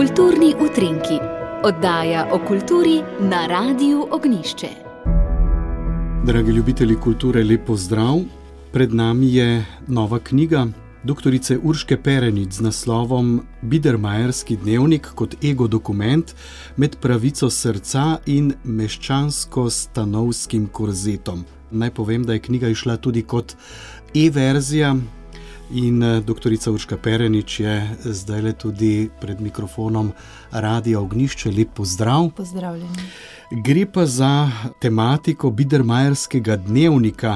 Kulturni utrinki, oddaja o kulturi na Radiu Ognjišče. Dragi ljubitelji kulture, lep pozdrav. Pred nami je nova knjiga doktorice Urške Perenič z naslovom Biedermajerski dnevnik kot ego dokument med pravico srca in meščansko-stanovskim korzetom. Naj povem, da je knjiga išla tudi kot e-verzija in doktorica Urška Perenič je zdajle tudi pred mikrofonom Radia Ognjišče. Lep pozdrav. Pozdravljeni. Gre pa za tematiko Biedermajerskega dnevnika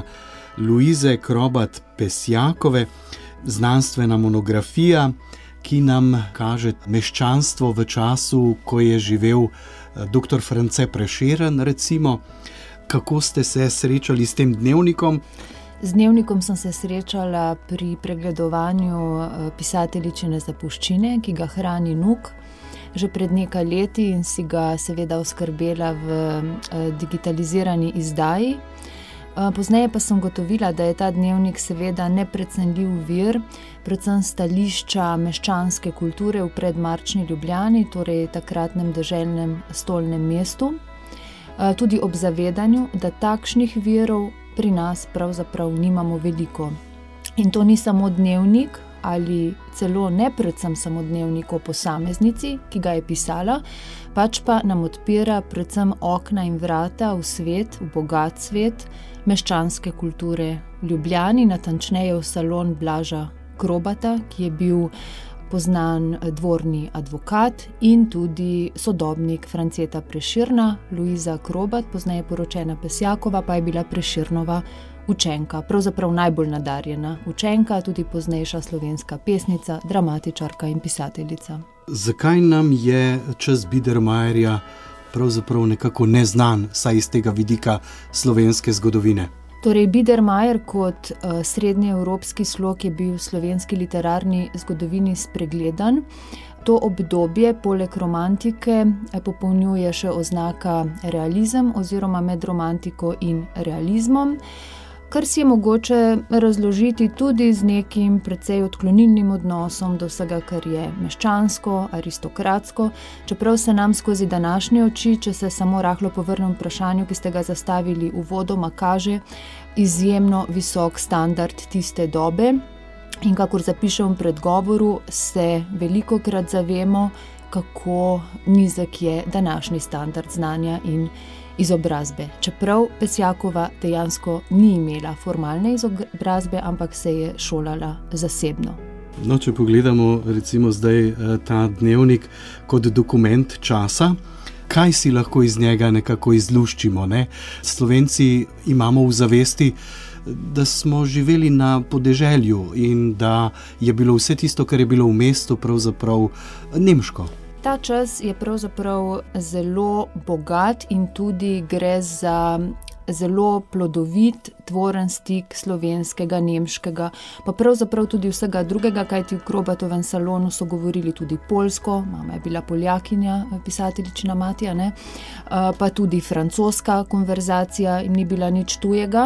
Luize Krobat-Pesjakove, znanstvena monografija, ki nam kaže meščanstvo v času, ko je živel dr. France Prešeren, recimo. Kako ste se srečali s tem dnevnikom? Z dnevnikom sem se srečala pri pregledovanju pisateljičine Zapuščine, ki ga hrani NUK že pred nekaj leti in si ga seveda oskrbela v digitalizirani izdaji. Pozneje pa sem gotovila, da je ta dnevnik seveda neprecenljiv vir, predvsem stališča meščanske kulture v predmarčni Ljubljani, torej takratnem deželnem stolnem mestu, tudi ob zavedanju, da takšnih virov pri nas pravzaprav nimamo veliko. In to ni samo dnevnik ali celo ne predvsem samo dnevnik o posameznici, ki ga je pisala, pač pa nam odpira predvsem okna in vrata v svet, v bogat svet meščanske kulture v Ljubljani, natančneje v salon Blaža Krobata, ki je bil poznan dvorni advokat in tudi sodobnik Franceta Prešerna. Luiza Krobat, pozneje poročena Pesjakova, pa je bila Prešernova učenka, pravzaprav najbolj nadarjena učenka, tudi poznejša slovenska pesnica, dramatičarka in pisateljica. Zakaj nam je čas Biedermajerja pravzaprav nekako neznan, saj iz tega vidika slovenske zgodovine? Torej, Biedermajer kot srednjeevropski slog je bil v slovenski literarni zgodovini spregledan. To obdobje poleg romantike popolnjuje še oznaka realizem oziroma med romantiko in realizmom, kar si je mogoče razložiti tudi z nekim precej odklonilnim odnosom do vsega, kar je meščansko, aristokratsko, čeprav se nam skozi današnje oči, če se samo rahlo povrnem vprašanju, ki ste ga zastavili uvodoma, kaže izjemno visok standard tiste dobe. In kakor zapišem v predgovoru, se velikokrat zavemo, kako nizek je današnji standard znanja in izobrazbe. Čeprav Pesjakova dejansko ni imela formalne izobrazbe, ampak se je šolala zasebno. No, če pogledamo recimo zdaj ta dnevnik kot dokument časa, kaj si lahko iz njega nekako izluščimo, ne? Slovenci imamo v zavesti, da smo živeli na podeželju in da je bilo vse tisto, kar je bilo v mestu, pravzaprav nemško. Ta čas je pravzaprav zelo bogat in tudi gre za zelo plodovit tvoren stik slovenskega, nemškega, pa pravzaprav tudi vsega drugega, kajti v Krobatovem salonu so govorili tudi poljsko, mama je bila Poljakinja, pisateljičina mati, pa tudi francoska konverzacija in ni bila nič tujega.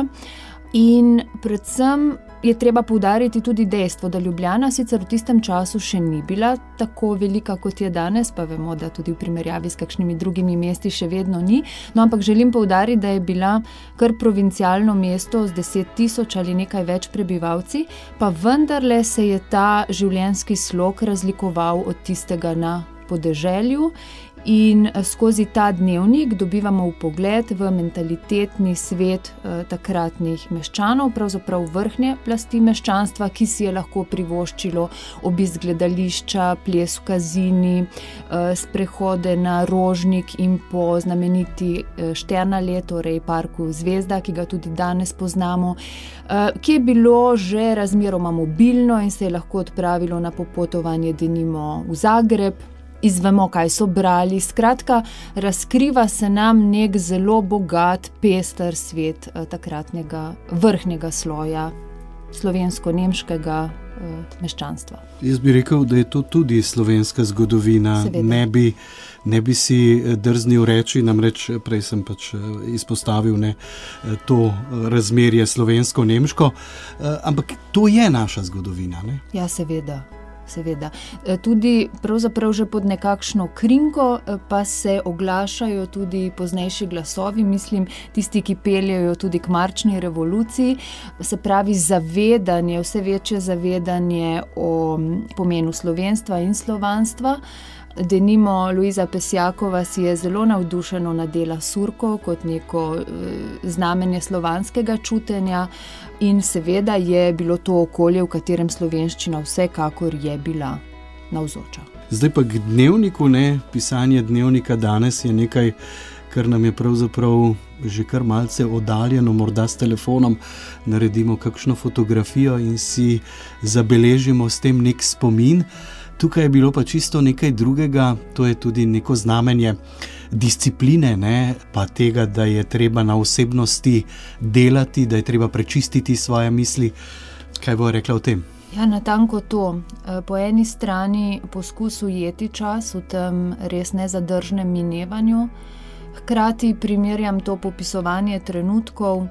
In predvsem je treba poudariti tudi dejstvo, da Ljubljana sicer v tistem času še ni bila tako velika, kot je danes, pa vemo, da tudi v primerjavi s kakšnimi drugimi mesti še vedno ni, no ampak želim poudariti, da je bila kar provincialno mesto z 10.000 ali nekaj več prebivalci, pa vendarle se je ta življenjski slog razlikoval od tistega na podeželju. In skozi ta dnevnik dobivamo vpogled v mentalitetni svet takratnih meščanov, pravzaprav vrhnje plasti meščanstva, ki si je lahko privoščilo obisk gledališča, ples v Kazini, sprehode na Rožnik in po znameniti Šternale, torej parku Zvezda, ki ga tudi danes poznamo, ki je bilo že razmeroma mobilno in se je lahko odpravilo na popotovanje denimo v Zagreb. Izvemo, kaj so brali. Skratka, razkriva se nam nek zelo bogat, pester svet takratnega vrhnjega sloja slovensko-nemškega meščanstva. Jaz bi rekel, da je to tudi slovenska zgodovina. Ne bi si drznil reči, namreč prej sem izpostavil to razmerje slovensko-nemško, ampak to je naša zgodovina, ne? Ja, seveda. seveda. Tudi pravzaprav že pod nekakšno krinko pa se oglašajo tudi poznejši glasovi, mislim, tisti, ki peljejo tudi k marčni revoluciji, se pravi zavedanje, vse večje zavedanje o pomenu slovenstva in slovanstva. Denimo Luiza Pesjakova si je zelo navdušeno nadela surko kot neko znamenje slovanskega čutenja in seveda je bilo to okolje, v katerem slovenščina vsekakor je bila navzoča. Zdaj pa k dnevniku, pisanje dnevnika danes je nekaj, kar nam je pravzaprav že kar malce oddaljeno, morda s telefonom naredimo kakšno fotografijo in si zabeležimo s tem nek spomin. Tukaj je bilo pa čisto nekaj drugega, to je tudi neko znamenje discipline, pa tega, da je treba na osebnosti delati, da je treba prečistiti svoje misli. Kaj bo rekla o tem? Ja, natanko to. Po eni strani poskus ujeti čas v tem res nezadržnem minevanju, hkrati primerjam to popisovanje trenutkov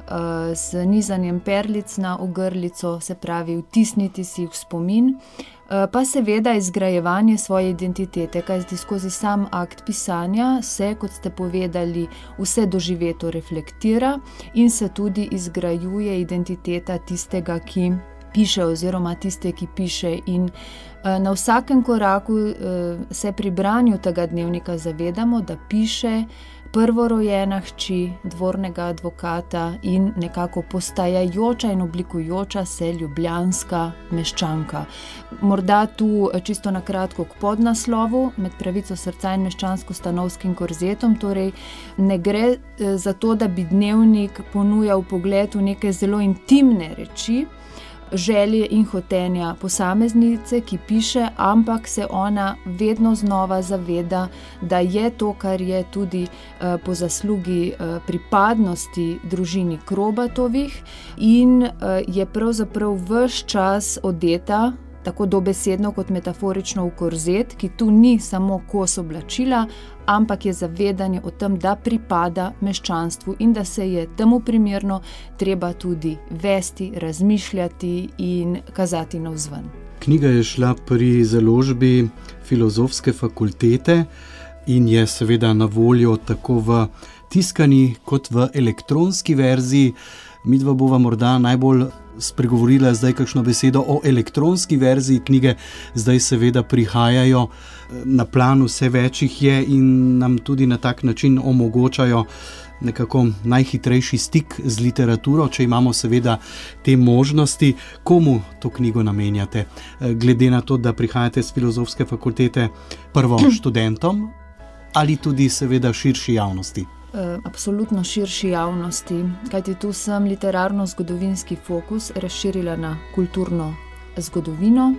z nizanjem perlic na ogrlico, se pravi vtisniti si v spomin, pa seveda izgrajevanje svoje identitete, kajti skozi sam akt pisanja se, kot ste povedali, vse doživeto reflektira in se tudi izgrajuje identiteta tistega, ki piše oziroma tiste, ki piše, in na vsakem koraku se pri branju tega dnevnika zavedamo, da piše prvorojena hči dvornega advokata in nekako postajajoča in oblikujoča se ljubljanska meščanka. Morda tu čisto na kratko k podnaslovu, Med pravico srca in meščansko-stanovskim korzetom, torej ne gre za to, da bi dnevnik ponujal pogled v neke zelo intimne reči, želje in hotenja posameznice, ki piše, ampak se ona vedno znova zaveda, da je to, kar je tudi po zaslugi pripadnosti družini Krobatovih in je pravzaprav ves čas odeta, tako dobesedno kot metaforično, v korzet, ki tu ni samo kos oblačila, ampak je zavedanje o tem, da pripada meščanstvu in da se je temu primerno treba tudi vesti, razmišljati in kazati navzven. Knjiga je šla pri založbi Filozofske fakultete in je seveda na voljo tako v tiskani kot v elektronski verziji. Midva bova morda najbolj spregovorila zdaj kakšno besedo o elektronski verziji knjige. Zdaj seveda prihajajo na plan, vse več jih je in nam tudi na tak način omogočajo nekako najhitrejši stik z literaturo, če imamo seveda te možnosti. Komu to knjigo namenjate? Glede na to, da prihajate z Filozofske fakultete, prvo študentom ali tudi seveda širši javnosti? Absolutno širši javnosti, kajti tu sem literarno-zgodovinski fokus razširila na kulturno zgodovino,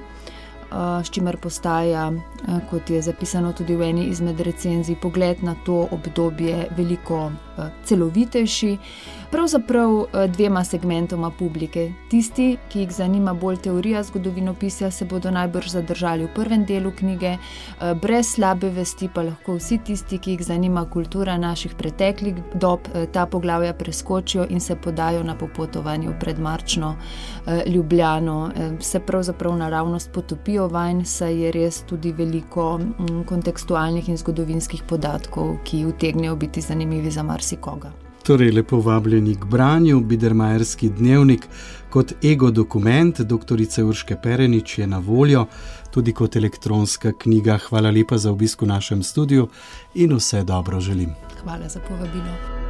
s čimer postaja, kot je zapisano tudi v eni izmed recenzij, pogled na to obdobje veliko celovitejši, pravzaprav dvema segmentoma publike. Tisti, ki jih zanima bolj teorija zgodovinopisja, se bodo najbrž zadržali v prvem delu knjige, brez slabe vesti pa lahko vsi tisti, ki jih zanima kultura naših preteklih dob, ta poglavja preskočijo in se podajo na popotovanje v predmarčno Ljubljano. Se pravzaprav naravnost potopijo vanj, saj je res tudi veliko kontekstualnih in zgodovinskih podatkov, ki utegnejo biti zanimivi za marsikoga. Torej, lepo vabljeni k branju. Bidermajerski dnevnik kot ego dokument doktorice Urške Perenič je na voljo tudi kot elektronska knjiga. Hvala lepa za obisk v našem studiu in vse dobro želim. Hvala za povabilo.